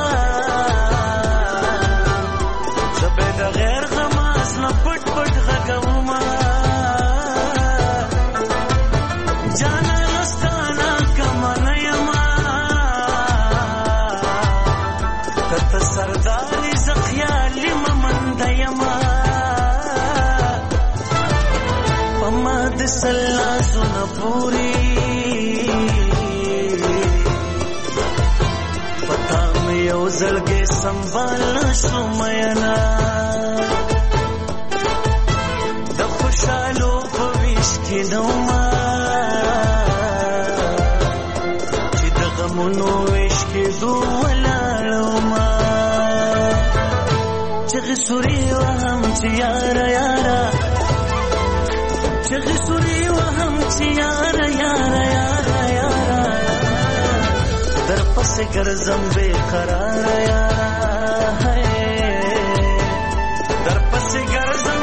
زبې د غیر غماس نه پټ پټ غګوما سرداری زخیالی ممند یما پما دسلا سن پوری پتا می یو زلګې سنبال شومینا د خوشالو په ویش کې نوما چې د غمونو ویش کې دوه چغی سوری و هم چی یارا یارا چغی سوری و هم چی یارا یارا یارا یارا در پسې ګرځم بے قرار یارا در پسې ګرځم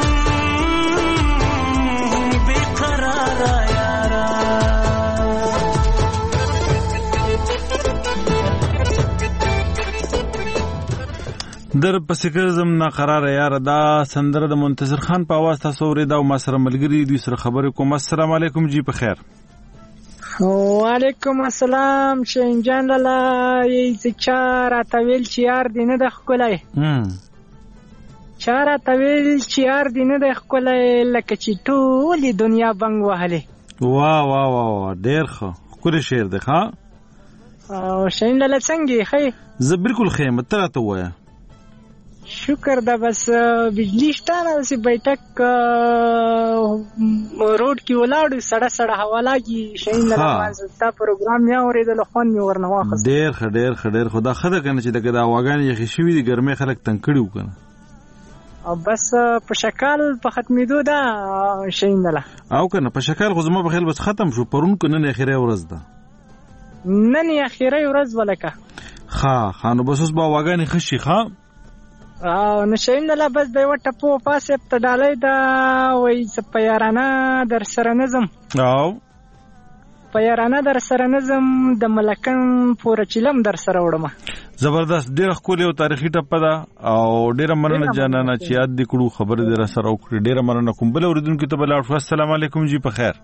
بے قرار یارا در پسې ګرځم نا قرار یار. دا سندره د منتصر خان په आवाज تاسو اورېدا او ما سره ملګری دوی سره خبرې کوم. السلام علیکم جی په خیر. وعلیکم السلام شین جان لالا ای چار اتویل چیار دینه د خولای ام چار اتویل چیار دینه د خولای لکه چې ټول دنیا بنګ وهله. وا وا وا ډیر ښه خوري شعر ده ها. او شین لالا څنګه خې؟ زه بالکل خیم تر ته وایا. شکر دا بس بجلی شته نه سی بیٹک روډ کې ولاړ سړه سړه هوا لاګي شین نه راځه تا پروګرام یا اوریدل خون می ورنه واخس. ډیر خډیر خډیر خدا خدای کنه چې دغه دا واغان یې خشوي دي ګرمه خلک تنگ کړیو کنه. او بس په شکل په ختمېدو دا شین نه او کنه په شکل خو زما په خیال بس ختم شو پرون کنه نه اخیره ورځ ده. نن اخیره ورځ ولکه ها خانو بس اوس با واغان خشي ها. او نشین نه بس به وټه په پاسه ته ډالې دا وای سپیارانه در سره نظم او پیارانه در سره نظم د ملکن پور چلم در سره وړم. زبردست ډیر خولي او تاریخي ټپه ده او ډیر مننه جانانه چې یاد دې کړو خبر دې را سره وکړي. ډیر مننه کوم بل اوریدونکو ته بل السلام علیکم جی په خیر.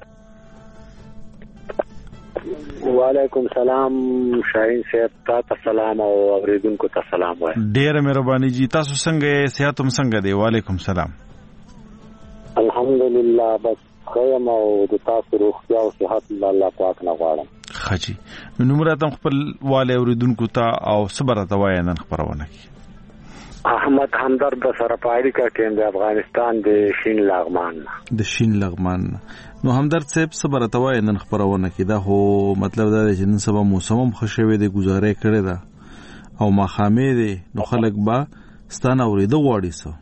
وعلیکم سلام شاهین صاحب تاسو سلام او اوریدونکو ته سلام وای. ډیر مهرباني جی تاسو څنګه صحت هم څنګه دی؟ وعلیکم سلام. الحمدلله بس خیم او د تاسو روغتیا او صحت الله پاک نه غواړم. خجی نو مراتم خپل والي اوریدونکو ته او صبر ته وای نن خبرونه کی. احمد همدرد سره پایډی کا ټیم د افغانستان د شین لغمان د شین لغمان نو همدرد صاحب صبر ته وای نن خبرونه کی. دا هو مطلب دا چې نن سبا موسم هم خوشوي دی گزارې کړی دا او ما خامې دی نو خلک با ستانه اوریدو واړی سو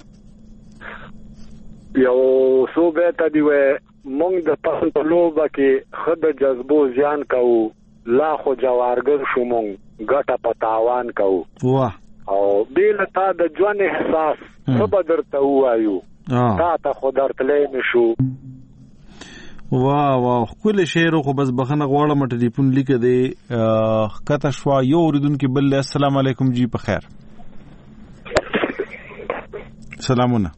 یو سو به ته دی و مونږ د پخن په لوبه کې خد جذبو ځان کوو لا خو جوارګر شو مونږ ګټه پتاوان کوو واه او بیل تا د ژوند احساس څه درته وایو تا ته خو درتلې نشو. واه واه کله شعر خو بس بخنه غواړم ټلیفون لیکه دی کته شوا یو اوریدونکو بل. السلام علیکم جی په خیر. سلامونه.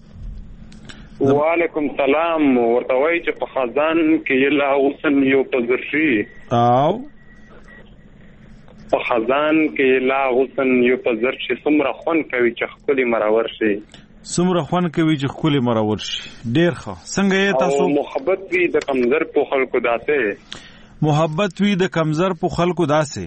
وعلیکم سلام. ورته وای چې په خزان کې لا اوسن یو پزرشي او په خزان کې لا اوسن یو پزرشي څومره خون کوي چې خپل مرور شي څومره خون کوي چې خپل مرور شي. ډیر ښه. څنګه یې تاسو؟ محبت وی د کمزر په خلکو داسه محبت وی د کمزر په خلکو داسه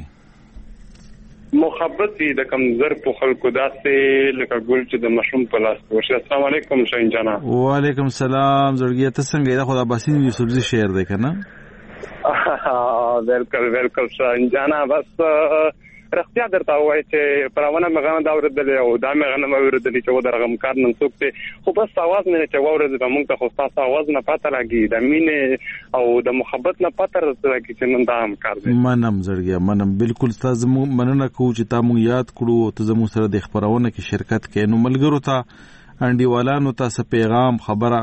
محبت وی د کمزر په خلکو داسه لکه ګل چې د مشروم په لاس ورشي. السلام علیکم شاهین جانا. وعلیکم سلام. زړګی ته څنګه دا خدا باسین یوسفزي شعر دی کنه؟ بالکل بالکل شاهین جانا. بس رښتیا درته وایي چې پرونه مغانه دا ورته او دا مغانه مې ورته چې و درغم کار نن څوک ته خو بس आवाज نه چې وورته د موږ ته خو تاسو आवाज نه پاتې راګي د مینې او د محبت نه پاتې راګي چې نن دا هم کار دی. منم زړګیا منم بالکل تاسو مننه کوم چې تاسو یاد کړو ته زموږ سره د خبرونه کې شرکت کړئ. نو ملګرو ته انډیوالانو ته پیغام خبره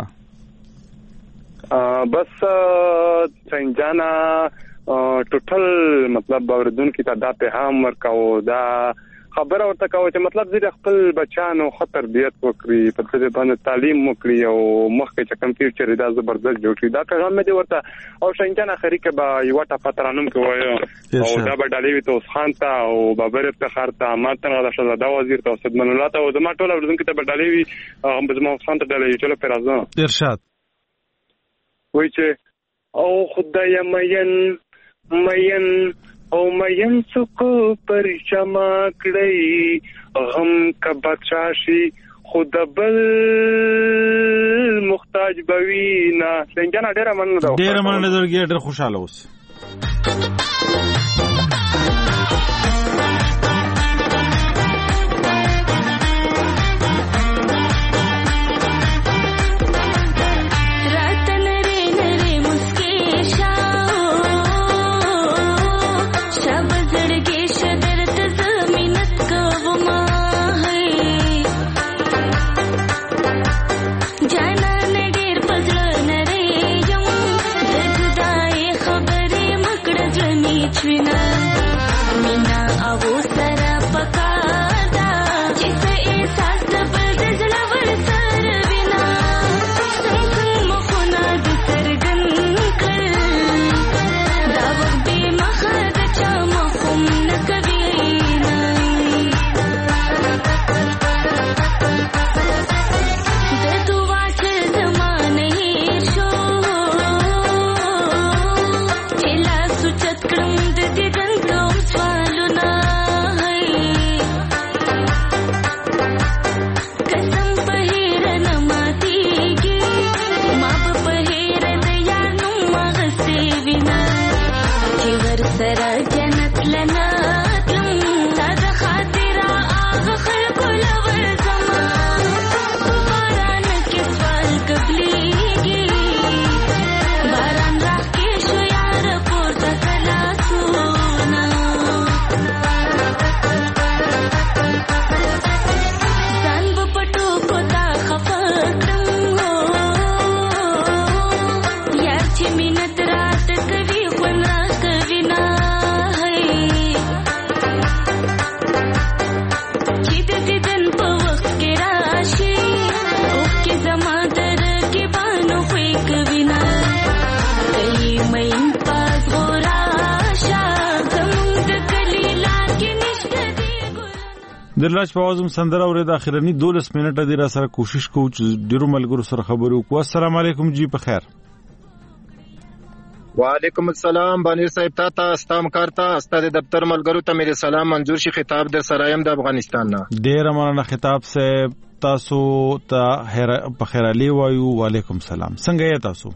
بس څنګه ټوټل مطلب اوردون کې دا په هم ورکاو دا خبره ورته کوي چې مطلب دې خپل بچانو خطر دیت وکړي په دې باندې تعلیم وکړي او مخکې چې کمپیوټر دا زبردست جوړ شي. دا پیغام مې ورته او څنګه اخري کې به یو ټاپاترانم کې وایو او دا به ډالوي ته خان ته او بابر افتخار ته ماته نه راشه دا وزیر ته صد من الله ته او زما ټول اوردون کې ته ډالوي هم زما خان ته ډالوي ټول پر ازو ارشاد وای چې او خدای مین مین او مین څوک پر چما کړی غم کا بچاشي خود بل محتاج بوینا. څنګه نه ډیر مننه ده. ډیر مننه درګه ډیر خوشاله اوس. شب زړګي چوینا مینا او سره پکادا چې څه احساس د بل د زړه ور سره وینا څنګه مخونه د سرګن کړ دا وخت به مخه د چا مخم نه کوي سره جنت لنا تلم تا د خاطره هغه خلکو لور زما باران کې سوال قبليږي باران راکې شو یار پورته کلا سونا ځان په پټو کو تا خفقم یار چې مینت رات کوي خون را کوي نه دلراج په اوازم سندره اورید اخرنی دولس منټه دی را سره کوشش کوو چې ډیرو ملګرو سره خبرو وکړو. السلام علیکم جی په خیر. وعلیکم السلام بانیر صاحب تا تا استام کارتا استاد دفتر ملګرو ته میرے سلام منظور شي خطاب در سرایم د افغانستان نه. ډیر مننه خطاب صاحب تاسو ته په خیر علي وایو. وعلیکم سلام. څنګه یې تاسو؟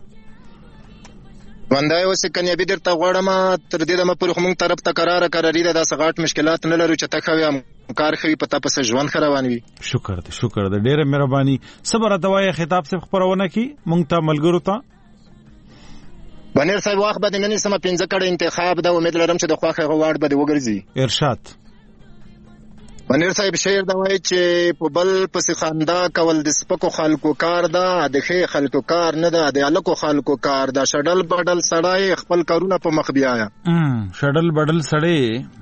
وندای اوس کني به درته غواړم تر دې د مپور خمون طرف ته قرار قراری ده د سغاټ مشکلات نه لرو چې تخوي کار خوي پتا پس ژوند خروان وي. شکر دې شکر دې ډېر مهرباني. صبر دوايي خطاب صاحب خبرونه کی مونږ ته ملګرو ته بنیر صاحب واخ بده منی سم پنځه کړه انتخاب دا امید لرم چې د خواخه غواړ بده وګرځي. ارشاد بنیر صاحب شعر دا وایي چې په بل پس خندا کول د سپکو خلکو کار ده د ښه خلکو کار نه ده د الکو خلکو کار ده. شډل بډل سړی خپل کارونه په مخ بیایا. ام شډل بډل سړی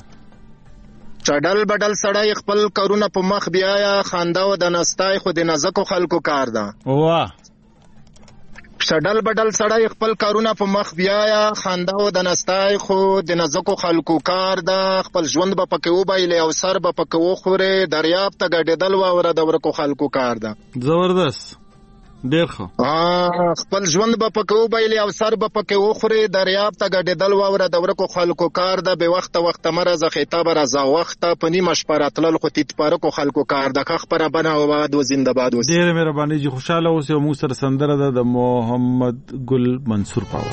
شډل بډل سړی خپل کارونه په مخ بیایا خندا و د نستای خو د نزکو خلکو کار ده. واه شډل بډل سړی خپل کارونه په مخ بیایا خندا و د نستای خو د نزکو خلکو کار ده. خپل ژوند به پکې وبایلې او سر به پکې وخورې دریاب ته ګډېدل واوره د ورکو خلکو کار ده. زبردست ډېر ښه. خپل ژوند به پکې وبایلې او سر به پکې وخورې دریاب ته ګډېدل واوره د ورکو خلکو کار ده. بې وخته وخته مه راځه خطابه راځه وخته په نیمه شپه راتلل خو تیت پارکو خلکو کار ده. ښه خپره بنه آباد و زنده باد اوسې. ډېره مهرباني جي خوشحاله اوسې. او موږ سره سندره ده د محمد ګل منصور پاو.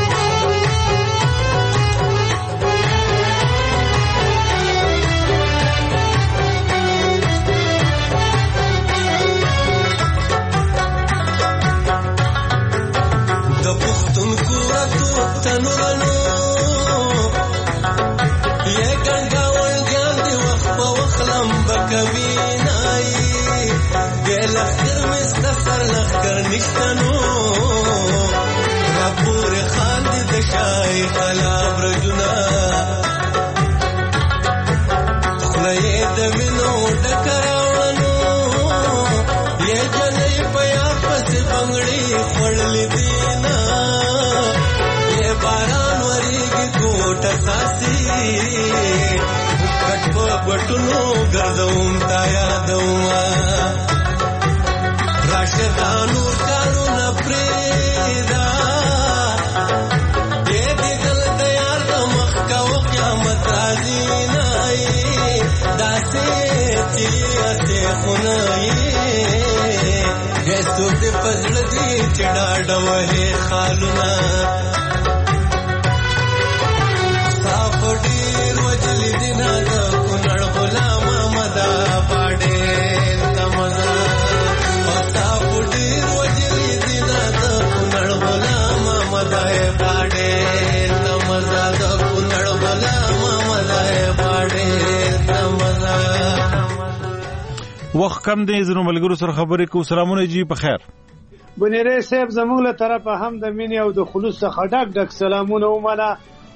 تنورانو یې ګنګاول ګان دی وخت په وخلم بکوي نای ګل اخر مست سر لخر نشتنو راپور خان دې د شای خلاب رجنا خلې د وینو ډکراونو یې جنې پیا پس بنگړي خړلې دینا باران وریږي کوټه ساسي کټ په پټونو ګرځوم تا یادوم راشد نور کارونه پرېدا دې دې دل تیار د مخ کا او قیامت راځي نه داسې چې اسه خنای هڅو دې پزړ دې چډا ډوه خالونه ډیر وجلی دینا د کونړ غلام مدا پاډې تمزا پتا ډیر وجلی دینا د کونړ غلام مدا پاډې تمزا د کونړ غلام مدا پاډې تمزا. وخت کم دی زنو ملګرو سره خبرې کو. سلامونه جی په خیر. بنيره صاحب زموږ له طرفه هم د مینې او د خلوص څخه ډک ډک سلامونه ومنه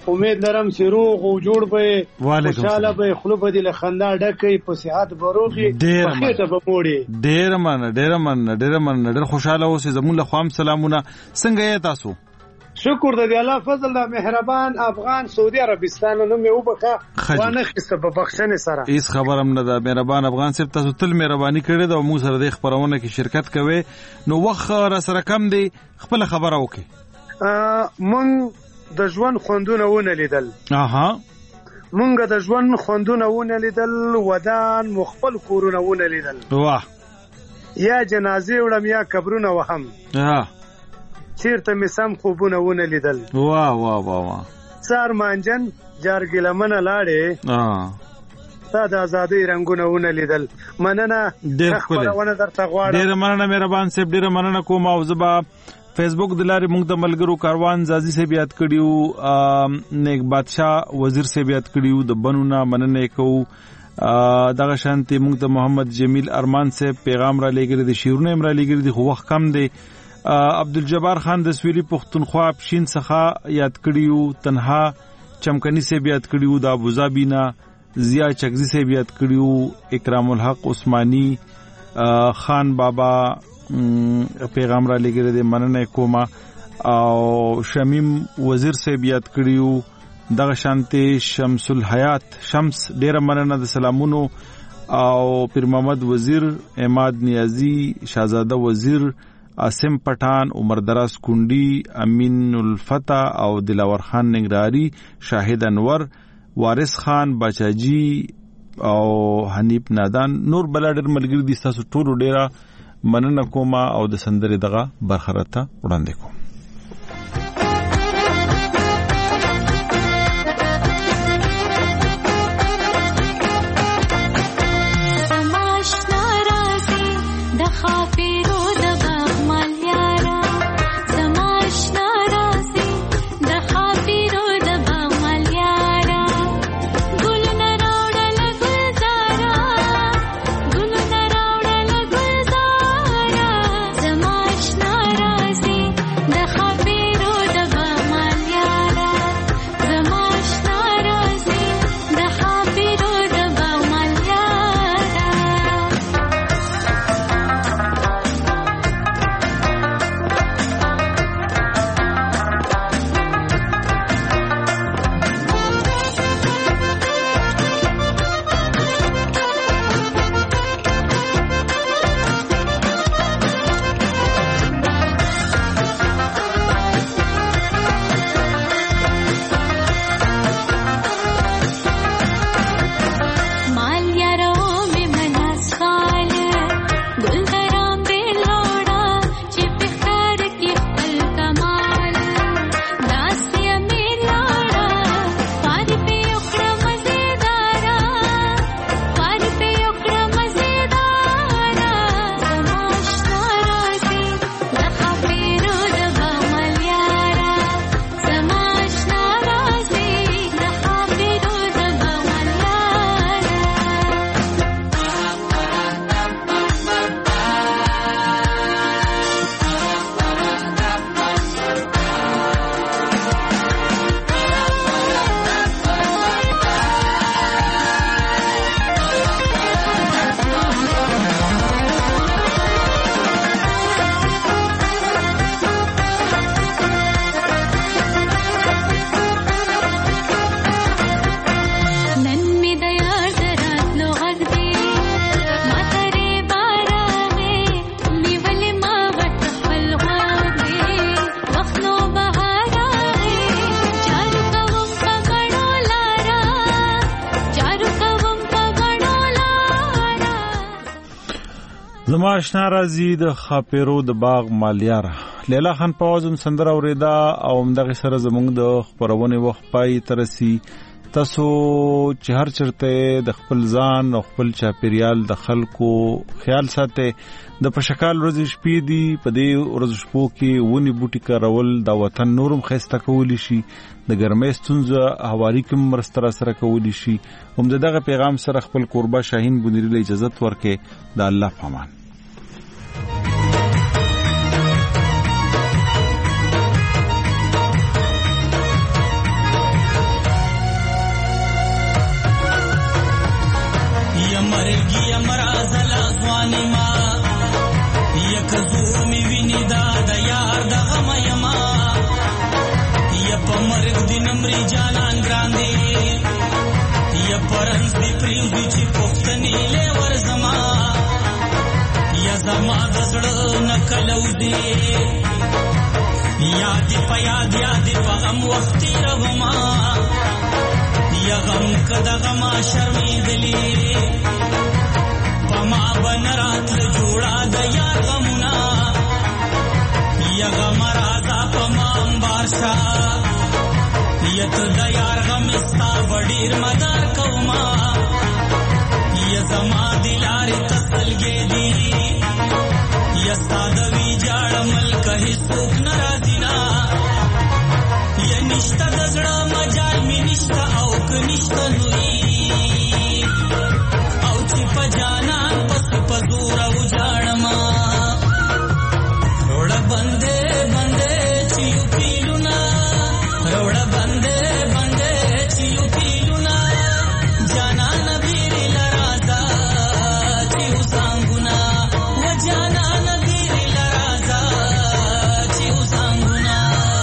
امید لرم چې روغ او جوړ به خوشاله به خلو به د خندا ډکې په صحت بروغي په خېټه به موړي. ډېر من ډېر من ډېر من ډېر خوشاله اوسې. زمون له خوام سلامونه. څنګه یې تاسو؟ شکر د الله فضل د مهربان افغان سعودي عربستان نو مې وبخه وانه خسته په بخښنې سره. هیڅ خبرم نه ده. مهربان افغان صاحب تاسو تل مهرباني کړې ده او موږ سره د خبرونه کې شرکت کوي. نو وخت را سره کم دی، خپل خبره وکي. مونږ د ژوند خوندونه ونه لیدل. اها مونږ د ژوند خوندونه ونه لیدل، ودان مخبل کورونه ونه لیدل. واه یا جنازې وړم یا قبرونه وهم. اه چیرته مې سم خوبونه ونه لیدل. واه واه واه واه سار مانجن جارګلمنه لاړې اه تا د ازادۍ رنگونه ونه لیدل. مننه ډېر خبرونه درته غواړم. ډېر مننه مهربان صاحب، ډېر مننه کوم. او زبا فیسبوک د لارې موږ د ملګرو کاروان زازي صاحب یاد کړیو، نیک بادشاه وزیر صاحب یاد کړیو، د بنونه مننه کوو. دغه شانتي موږ د محمد جمیل ارمان صاحب پیغام را لګری د شیرونه امر لګری د خو وخت کم دی. عبدالجبار خان د سویلی پښتونخوا پښین څخه یاد کړیو، تنها چمکنی صاحب یاد کړیو، د ابوظبی نه ضیا چغزی صاحب یاد کړیو، اکرام الحق عثماني خان بابا پیغام را لګره د مننه کومه. او شمیم وزیر صاحب یاد کړیو، دغه شانتي شمس الحیات شمس ډیره مننه د سلامونو. او پیر محمد وزیر، احمد نیازی، شاهزاده وزیر، عاصم پټان، عمر دراز کونډي، امین الفتح او دلاور خان ننګرهاري، شاهد انور، وارث خان باچاجي او حنیف نادان. نور بلادر ملګری دي. تاسو ټول ډیره مننه کوم او د سندرې دغه برخرته وړاندې کوم. زما آشنا راځي د خاپیرو د باغ مالیار. لیلا خان په وازم سندره اوریدا او همدغه سره زموږ د خبرونه وخت پای ترسي. تاسو چې هر چرته د خپل ځان او خپل چاپیریال د خلکو خیال ساتئ. د پشکال ورځ شپې دی، په دې ورځ شپو کې ونی بوټي کارول د وطن نورم خسته کولی شي، د ګرمۍ ستونزه هواري کوم مرسته سره کولی شي. هم دغه پیغام سره خپل قربا شاهین بونری له اجازه ورکې د الله پامان. رواني ما یک زور می ویني دا د یار د غم یما یا په مرګ د نمرې جانان ګران دی یا پرنس دی پریږدي چې پښتنې له ورزما یا زما د زړه نکلو دی یاد په یاد یاد په غم وخت رغما یا غم کده غما شرمېدلې پما بنرات جوړا د یار غمنا یا غم رازا پما امبارشا یت د یار غم استا وډیر مدار کوما یا زما دلار تسلګې دی یا ساده وی جاړ ملک هیڅوک ناراضینا یا نشتا د زړه مجال می نشتا او ک نشتا نوې او چې په جانان پس په زور او جاړما روړ بندې بندې چې یو پیلونا روړ بندې بندې چې یو پیلونا جانان بیر لرازا چې وسانګونا و جانان بیر لرازا چې وسانګونا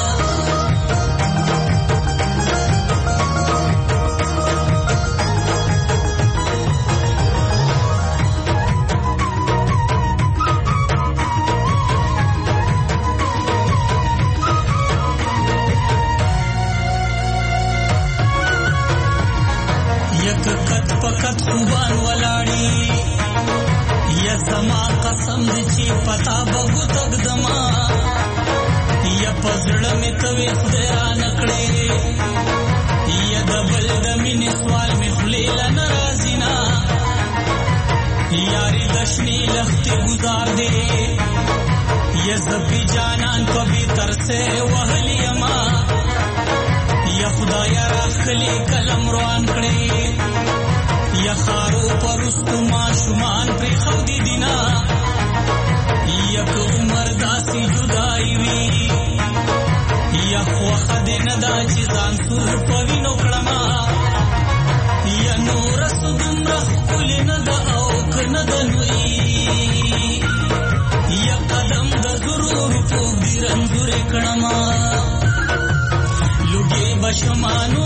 یک کت پکت خوبان ولاړی یا زما قسم دې چې پتا بغو تقدما یا پزړه مې توې خدای را نکړې یا د بل د مینې سوال مې خلیل ناراضینا یاري دشنی لختې گزار دې یا زپی جانان په به تر سے وهلی ما یا خدای راخلی کلم روان کړي یا خارو پرستو ما شمان پر خودی دینا یک عمر داسی جدائی وی یا خوخ دین دا چی زان سور پوی نوکڑما یا نور سدم رخ کلی ندا اوک ندنوی یا قدم دا ضرور پوک دی رنزور کڑما لگی بشمانو